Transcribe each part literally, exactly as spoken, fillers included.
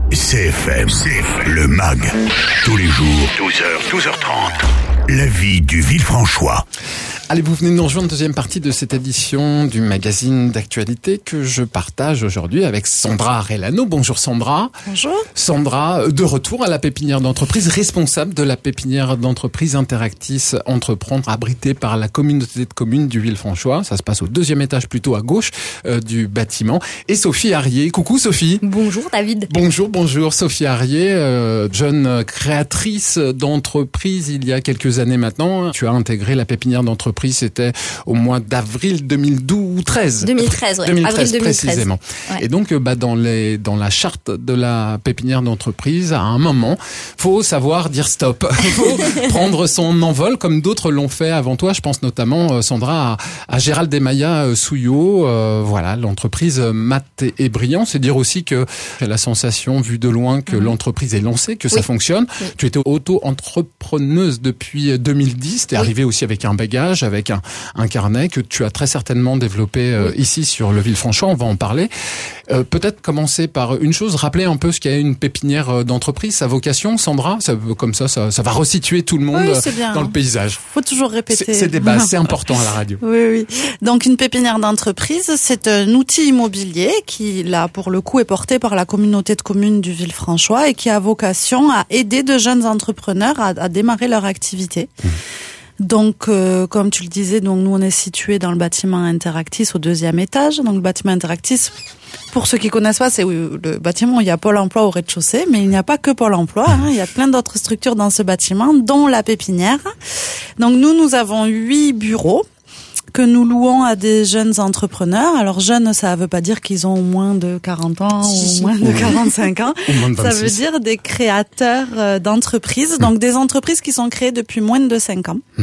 C F M, C F M, le M A G, tous les jours, douze heures, douze heures trente, la vie du Villefranchois. Allez, vous venez de nous rejoindre, deuxième partie de cette édition du magazine d'actualité que je partage aujourd'hui avec Sandra Arellano. Bonjour Sandra. Bonjour. Sandra, de retour à la pépinière d'entreprise, responsable de la pépinière d'entreprise Interactis Entreprendre, abritée par la communauté de communes du Villefranchois. Ça se passe au deuxième étage, plutôt à gauche euh, du bâtiment. Et Sophie Harrier. Coucou Sophie. Bonjour David. Bonjour, bonjour. Sophie Harrier, euh, jeune créatrice d'entreprise il y a quelques années maintenant. Tu as intégré la pépinière d'entreprise. C'était au mois d'avril deux mille douze ou treize. deux mille treize, ouais. deux mille treize, avril deux mille treize. précisément. Ouais. Et donc, bah, dans les, dans la charte de la pépinière d'entreprise, à un moment, faut savoir dire stop. Faut prendre son envol, comme d'autres l'ont fait avant toi. Je pense notamment, Sandra, à, à Gérald Desmaillat Souillot. Euh, voilà, l'entreprise Mat et, et Brillant. C'est dire aussi que j'ai la sensation, vue de loin, que mmh. l'entreprise est lancée, que oui. ça fonctionne. Oui. Tu étais auto-entrepreneuse depuis deux mille dix. T'es oui. arrivée aussi avec un bagage, avec un, un carnet que tu as très certainement développé euh, oui. ici sur le Villefranchois, on va en parler. Euh, peut-être commencer par une chose, rappeler un peu ce qu'est une pépinière d'entreprise, sa vocation, Sandra, ça, comme ça, ça, ça va resituer tout le monde oui, bien, dans hein. le paysage. Faut toujours répéter. C'est, c'est des bases, c'est important à la radio. Oui, oui. Donc une pépinière d'entreprise, c'est un outil immobilier qui, là, pour le coup, est porté par la communauté de communes du Villefranchois et qui a vocation à aider de jeunes entrepreneurs à, à démarrer leur activité. Mmh. Donc, euh, comme tu le disais, donc nous on est situé dans le bâtiment Interactis au deuxième étage. Donc le bâtiment Interactis, pour ceux qui connaissent pas, c'est le bâtiment où il y a Pôle Emploi au rez-de-chaussée, mais il n'y a pas que Pôle Emploi. Hein, il y a plein d'autres structures dans ce bâtiment, dont la pépinière. Donc nous, nous avons huit bureaux que nous louons à des jeunes entrepreneurs. Alors jeunes, ça veut pas dire qu'ils ont moins de quarante ans ou moins de quarante-cinq ans. Ça veut dire des créateurs d'entreprises, donc des entreprises qui sont créées depuis moins de cinq ans, mmh.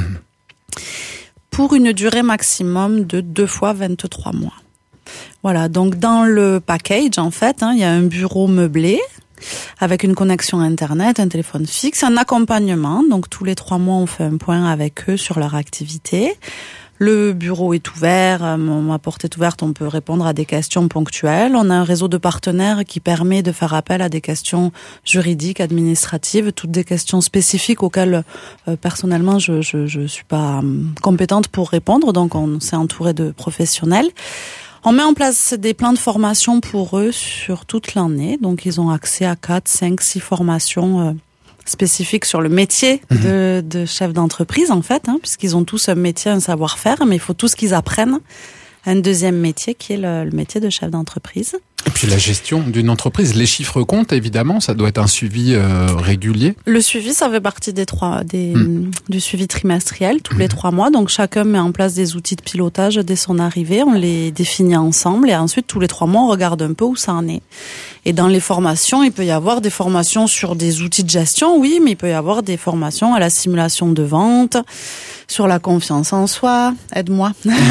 pour une durée maximum de deux fois vingt-trois mois. Voilà, donc dans le package, en fait, hein, il y a un bureau meublé, avec une connexion Internet, un téléphone fixe, un accompagnement. Donc tous les trois mois, on fait un point avec eux sur leur activité. Le bureau est ouvert, ma porte est ouverte, on peut répondre à des questions ponctuelles. On a un réseau de partenaires qui permet de faire appel à des questions juridiques, administratives, toutes des questions spécifiques auxquelles euh, personnellement je, je je suis pas euh, compétente pour répondre. Donc on s'est entouré de professionnels. On met en place des plans de formation pour eux sur toute l'année. Donc ils ont accès à quatre, cinq, six formations euh, spécifiques sur le métier de, de chef d'entreprise, en fait, hein, puisqu'ils ont tous un métier, un savoir-faire, mais il faut tous qu'ils apprennent un deuxième métier qui est le, le métier de chef d'entreprise. Et puis la gestion d'une entreprise, les chiffres comptent évidemment, ça doit être un suivi euh, régulier. Le suivi, ça fait partie des trois, des, mmh. du suivi trimestriel, tous mmh. les trois mois. Donc chacun met en place des outils de pilotage dès son arrivée, on les définit ensemble et ensuite tous les trois mois on regarde un peu où ça en est. Et dans les formations, il peut y avoir des formations sur des outils de gestion, oui, mais il peut y avoir des formations à la simulation de vente, sur la confiance en soi, aide-moi.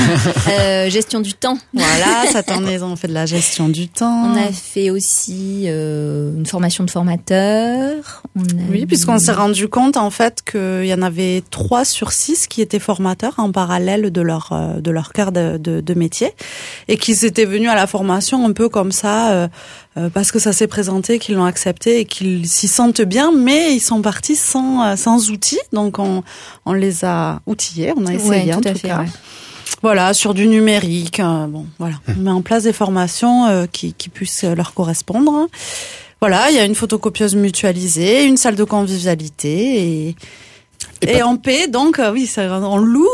euh, gestion du temps. Voilà, ça t'en est, on fait de la gestion du temps. On a fait aussi euh, une formation de formateur. On a oui, eu... puisqu'on s'est rendu compte en fait qu'il y en avait trois sur six qui étaient formateurs en parallèle de leur de leur cœur de, de, de métier et qui s'étaient venus à la formation un peu comme ça euh, euh, parce que ça s'est présenté, qu'ils l'ont accepté et qu'ils s'y sentent bien, mais ils sont partis sans sans outils. Donc on on les a outillés, on a essayé ouais, en tout, tout fait, cas. Ouais. Voilà, sur du numérique, euh, bon, voilà, on met en place des formations euh, qui, qui puissent leur correspondre. Voilà, il y a une photocopieuse mutualisée, une salle de convivialité et Et, et on paie, donc, euh, oui, ça, on loue.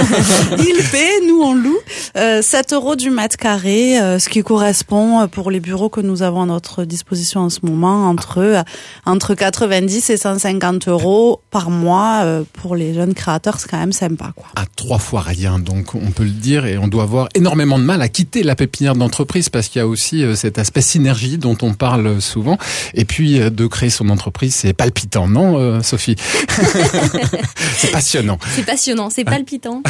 Il paie, nous on loue. Euh, sept euros du mètre carré, euh, ce qui correspond pour les bureaux que nous avons à notre disposition en ce moment, entre euh, entre quatre-vingt-dix et cent cinquante euros par mois euh, pour les jeunes créateurs, c'est quand même sympa, quoi. À trois fois rien, donc on peut le dire, et on doit avoir énormément de mal à quitter la pépinière d'entreprise parce qu'il y a aussi euh, cet aspect synergie dont on parle souvent. Et puis euh, de créer son entreprise, c'est palpitant, non, euh, Sophie? C'est passionnant. C'est passionnant, c'est palpitant.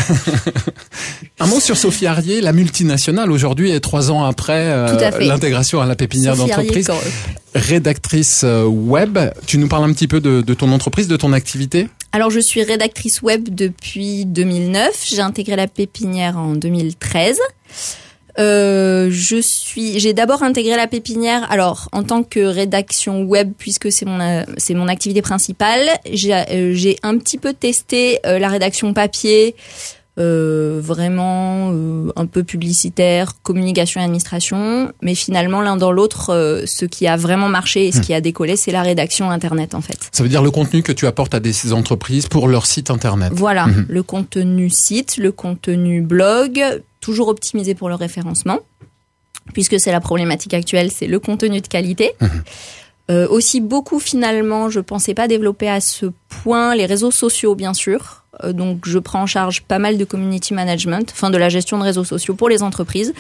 Un mot sur Sophie Harrier, la multinationale aujourd'hui et trois ans après euh, l'intégration à la pépinière Sophie d'entreprise. Harrier, rédactrice web, tu nous parles un petit peu de, de ton entreprise, de ton activité ? Alors je suis rédactrice web depuis deux mille neuf, j'ai intégré la pépinière en deux mille treize. Euh, je suis, j'ai d'abord intégré la pépinière. Alors, en tant que rédaction web, puisque c'est mon euh, c'est mon activité principale, j'ai euh, j'ai un petit peu testé euh, la rédaction papier, euh, vraiment euh, un peu publicitaire, communication et administration. Mais finalement, l'un dans l'autre, euh, ce qui a vraiment marché et ce qui a décollé, c'est la rédaction internet en fait. Ça veut dire le contenu que tu apportes à des entreprises pour leur site internet. Voilà, Mmh. le contenu site, le contenu blog. Toujours optimisé pour le référencement, puisque c'est la problématique actuelle, c'est le contenu de qualité. Mmh. Euh, aussi beaucoup finalement, je pensais pas développer à ce point les réseaux sociaux, bien sûr. Euh, donc je prends en charge pas mal de community management, enfin de la gestion de réseaux sociaux pour les entreprises.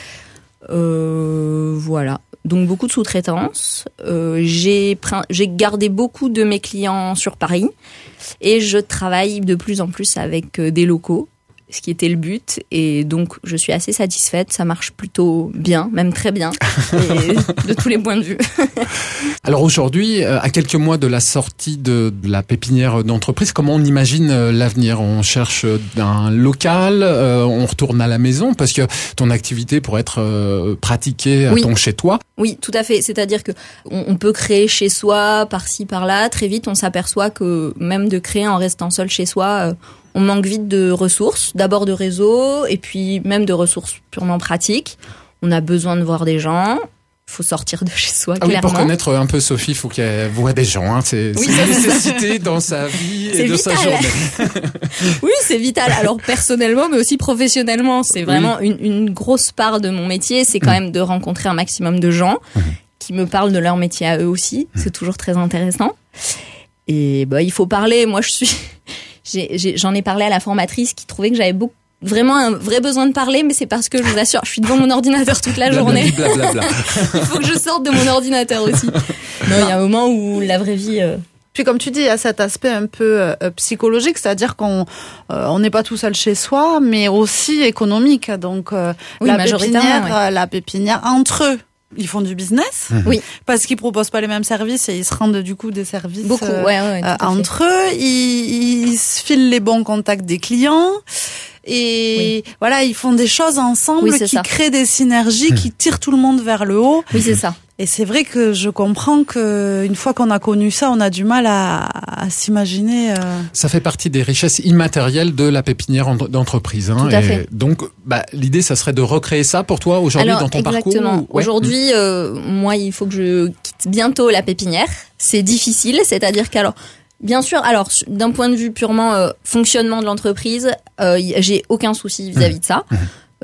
Euh, voilà. Donc beaucoup de sous-traitance. Euh, j'ai, j'ai gardé beaucoup de mes clients sur Paris et je travaille de plus en plus avec des locaux, ce qui était le but, et donc je suis assez satisfaite, ça marche plutôt bien, même très bien, et de tous les points de vue. Alors aujourd'hui, à quelques mois de la sortie de la pépinière d'entreprise, comment on imagine l'avenir ? On cherche un local, on retourne à la maison, parce que ton activité pourrait être pratiquée à oui. ton chez-toi. Oui, tout à fait, c'est-à-dire que on peut créer chez soi, par-ci, par-là, très vite on s'aperçoit que même de créer en restant seul chez soi, on manque vite de ressources, d'abord de réseau, et puis même de ressources purement pratiques. On a besoin de voir des gens, il faut sortir de chez soi, ah clairement. Oui, pour connaître un peu Sophie, il faut qu'elle voit des gens. Hein. C'est, oui, c'est une nécessité dans sa vie et de vital. sa journée. Oui, c'est vital. Alors personnellement, mais aussi professionnellement. C'est vraiment oui. une, une grosse part de mon métier, c'est quand mmh. même de rencontrer un maximum de gens mmh. qui me parlent de leur métier à eux aussi. Mmh. C'est toujours très intéressant. Et bah, il faut parler. Moi, je suis... J'ai, j'ai, j'en ai parlé à la formatrice qui trouvait que j'avais beaucoup, vraiment un vrai besoin de parler, mais c'est parce que je vous assure, je suis devant mon ordinateur toute la journée. Blablabla. Il faut que je sorte de mon ordinateur aussi. Non, il y a un moment où la vraie vie... Euh... Puis comme tu dis, il y a cet aspect un peu euh, psychologique, c'est-à-dire qu'on euh, on n'est pas tout seul chez soi, mais aussi économique. Donc euh, oui, la pépinière, ouais. la pépinière entre eux. Ils font du business, mmh. oui, parce qu'ils proposent pas les mêmes services et ils se rendent du coup des services beaucoup, euh, ouais, ouais, euh, entre eux. Ils, ils se filent les bons contacts des clients et oui. voilà, ils font des choses ensemble oui, qui ça. créent des synergies, mmh. qui tirent tout le monde vers le haut. Oui, c'est ça. Et c'est vrai que je comprends que une fois qu'on a connu ça, on a du mal à, à s'imaginer. Euh... Ça fait partie des richesses immatérielles de la pépinière d'entreprise. Hein, Tout à et fait. Donc, bah, l'idée, ça serait de recréer ça pour toi aujourd'hui Alors, dans ton exactement. parcours. Ouais. Aujourd'hui, euh, moi, il faut que je quitte bientôt la pépinière. C'est difficile, c'est-à-dire qu'alors. Bien sûr, alors d'un point de vue purement euh, fonctionnement de l'entreprise, euh, j'ai aucun souci vis-à-vis de ça.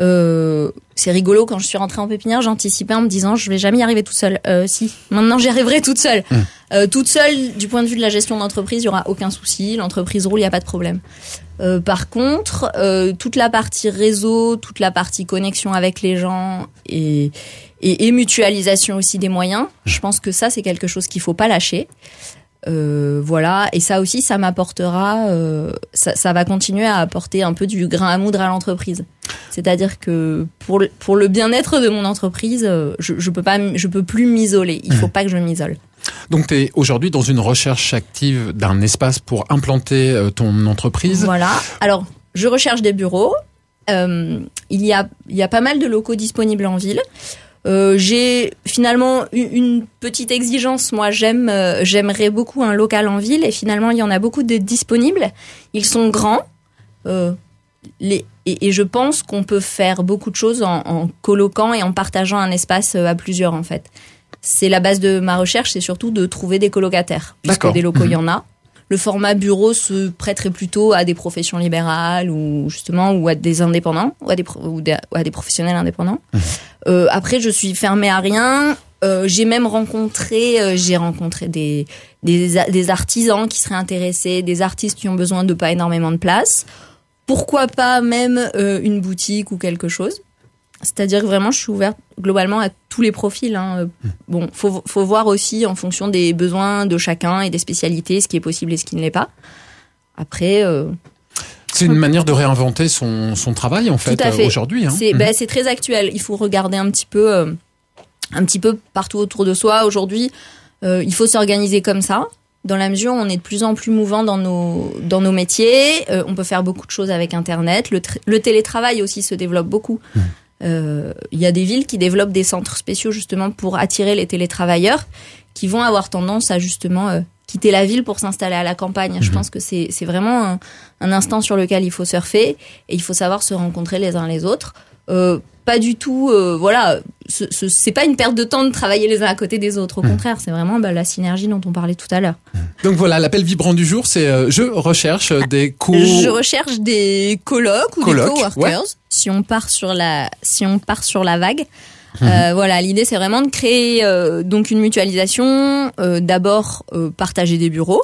Euh, c'est rigolo, quand je suis rentrée en pépinière, j'anticipais en me disant je vais jamais y arriver toute seule. Euh, si, maintenant j'y arriverai toute seule. Mmh. Euh, toute seule, du point de vue de la gestion d'entreprise, il y aura aucun souci. L'entreprise roule, il y a pas de problème. Euh, par contre, euh, toute la partie réseau, toute la partie connexion avec les gens et, et, et mutualisation aussi des moyens, je pense que ça c'est quelque chose qu'il faut pas lâcher. Euh, voilà, et ça aussi, ça m'apportera, euh, ça, ça va continuer à apporter un peu du grain à moudre à l'entreprise. C'est-à-dire que pour le, pour le bien-être de mon entreprise, je, je peux pas, je peux plus m'isoler. Il faut pas que je m'isole. Donc, tu es aujourd'hui dans une recherche active d'un espace pour implanter ton entreprise. Voilà. Alors, je recherche des bureaux. Euh, il y a, il y a pas mal de locaux disponibles en ville. Euh, j'ai finalement une petite exigence. Moi, j'aime, euh, j'aimerais beaucoup un local en ville, et finalement, il y en a beaucoup de disponibles. Ils sont grands, euh, les, et, et je pense qu'on peut faire beaucoup de choses en, en coloquant et en partageant un espace à plusieurs, en fait. C'est la base de ma recherche, c'est surtout de trouver des colocataires, puisque D'accord. des locaux, il mmh. y en a. Le format bureau se prêterait plutôt à des professions libérales ou justement ou à des indépendants ou à des, pro- ou des, ou à des professionnels indépendants. Mmh. Euh, après, je suis fermée à rien. Euh, j'ai même rencontré, euh, j'ai rencontré des, des des artisans qui seraient intéressés, des artistes qui ont besoin de pas énormément de place. Pourquoi pas même euh, une boutique ou quelque chose. C'est-à-dire que vraiment, je suis ouverte globalement à tous les profils. Hein. Bon, faut faut voir aussi en fonction des besoins de chacun et des spécialités, ce qui est possible et ce qui ne l'est pas. Après, euh... c'est une manière de réinventer son son travail en fait, Tout à fait. aujourd'hui. Hein. C'est mmh. ben, c'est très actuel. Il faut regarder un petit peu, euh, un petit peu partout autour de soi. Aujourd'hui, euh, il faut s'organiser comme ça. Dans la mesure où on est de plus en plus mouvant dans nos dans nos métiers, euh, on peut faire beaucoup de choses avec Internet. Le, tr- le télétravail aussi se développe beaucoup. Mmh. Euh, il y a des villes qui développent des centres spéciaux justement pour attirer les télétravailleurs qui vont avoir tendance à justement euh, quitter la ville pour s'installer à la campagne. Mmh. Je pense que c'est, c'est vraiment un, un instant sur lequel il faut surfer et il faut savoir se rencontrer les uns les autres. Euh, pas du tout, euh, voilà, ce, ce, c'est pas une perte de temps de travailler les uns à côté des autres. Au mmh. contraire, c'est vraiment bah, la synergie dont on parlait tout à l'heure. Donc voilà, l'appel vibrant du jour, c'est euh, je recherche des co... Je recherche des colocs ou Coloc, des coworkers. Ouais. Si on part sur la, si on part sur la vague. Mmh. Euh, voilà, l'idée c'est vraiment de créer euh, donc une mutualisation. Euh, d'abord, euh, partager des bureaux.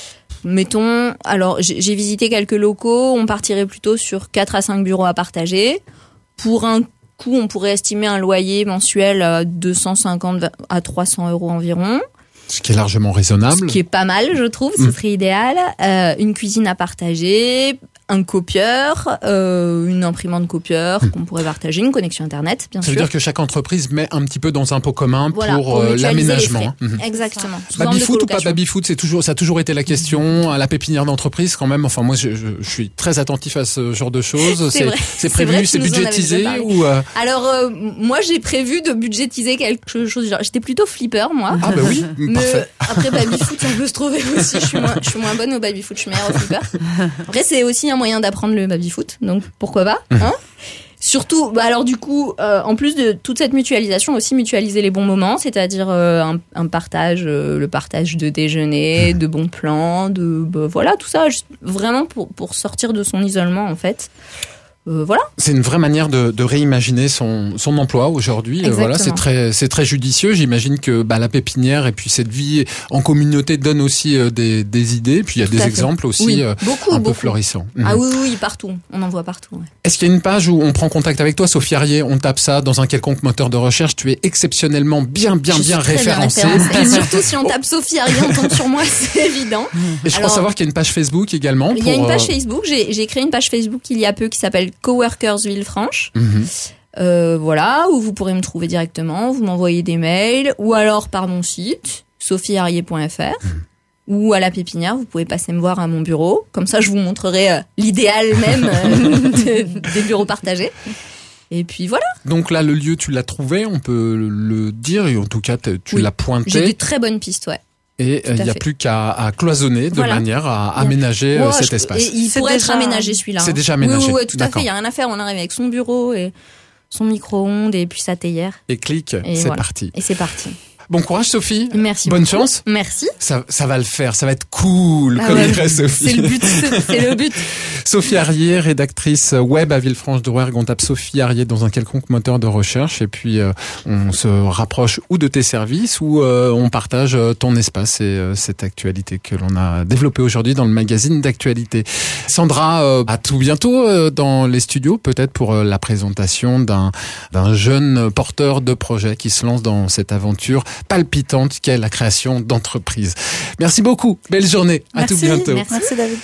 Mettons, alors j'ai, j'ai visité quelques locaux, on partirait plutôt sur quatre à cinq bureaux à partager. Pour un coût, on pourrait estimer un loyer mensuel à deux cent cinquante à trois cents euros environ. Ce qui est largement raisonnable. Ce qui est pas mal, je trouve, ce serait mmh. idéal. Euh, une cuisine à partager, un copieur, euh, une imprimante copieur mmh. qu'on pourrait partager, une connexion Internet, bien Ça sûr. Ça veut dire que chaque entreprise met un petit peu dans un pot commun voilà, pour, pour euh, l'aménagement. Mmh. Exactement. Baby-foot ou pas baby-foot, c'est toujours, ça a toujours été la question. À la pépinière d'entreprise, quand même. Enfin, moi, je, je, je suis très attentif à ce genre de choses. C'est, c'est, vrai. c'est prévu, c'est, vrai c'est budgétisé ou euh... Alors, euh, moi, j'ai prévu de budgétiser quelque chose. Genre, j'étais plutôt flipper, moi. Ah bah oui, Mais parfait. Après, baby-foot, ça peut se trouver aussi. Je suis moins, je suis moins bonne au baby-foot, je suis meilleure au flipper. Après, c'est aussi un moyen d'apprendre le baby-foot, donc pourquoi pas, hein. Surtout, bah alors du coup, euh, en plus de toute cette mutualisation, aussi mutualiser les bons moments, c'est-à-dire euh, un, un partage, euh, le partage de déjeuner, de bons plans, de bah, voilà tout ça, juste vraiment pour pour sortir de son isolement en fait. Euh, voilà. C'est une vraie manière de, de réimaginer son, son emploi aujourd'hui. Euh, voilà, c'est très, c'est très judicieux. J'imagine que bah, la pépinière et puis cette vie en communauté donne aussi euh, des, des idées. Puis il y a Tout des exemples aussi oui, euh, beaucoup, un beaucoup. peu florissants. Ah mmh. oui, oui, partout. On en voit partout. Ouais. Est-ce qu'il y a une page où on prend contact avec toi, Sophie Arrier, on tape ça dans un quelconque moteur de recherche? Tu es exceptionnellement bien, bien, Je bien référencée. Et surtout si on tape Sophie Arrier, on tombe sur moi, c'est évident. Et je Alors, crois savoir qu'il y a une page Facebook également. Il y a une page Facebook. J'ai, j'ai créé une page Facebook il y a peu qui s'appelle Coworkers Villefranche. Mmh. Euh, voilà, où vous pourrez me trouver directement, vous m'envoyez des mails, ou alors par mon site, sophie arrier point f r, mmh. ou à la pépinière, vous pouvez passer me voir à mon bureau. Comme ça, je vous montrerai euh, l'idéal même euh, de, des bureaux partagés. Et puis voilà. Donc là, le lieu, tu l'as trouvé, on peut le dire, et en tout cas, tu oui. l'as pointé. J'ai des très bonnes pistes, ouais. Et il n'y a plus qu'à à cloisonner de voilà. manière à aménager oh, cet je, espace. Et il c'est pourrait déjà... être aménagé celui-là. C'est déjà aménagé. Oui, oui, oui tout D'accord. à fait. Il n'y a rien à faire. On arrive avec son bureau et son micro-ondes et puis sa théière. Et clic, et c'est voilà. parti. Et c'est parti. Bon courage Sophie. Merci. Bonne beaucoup. chance. Merci. Ça, ça va le faire. Ça va être cool, ah comme ouais, dirait Sophie. C'est le but. C'est le but. Sophie Arrier, rédactrice web à Villefranche-de-Rouergue. On tape Sophie Arrier dans un quelconque moteur de recherche et puis euh, on se rapproche ou de tes services ou euh, on partage ton espace et euh, cette actualité que l'on a développée aujourd'hui dans le magazine d'actualité. Sandra, euh, à tout bientôt euh, dans les studios, peut-être pour euh, la présentation d'un d'un jeune porteur de projet qui se lance dans cette aventure palpitante qu'est la création d'entreprise. Merci beaucoup. Belle journée. Merci. À tout bientôt. Merci, Merci David.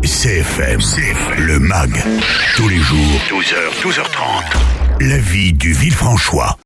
C F M, C F M, le MAG. Tous les jours, douze heures, douze heures trente. La vie du Villefranchois.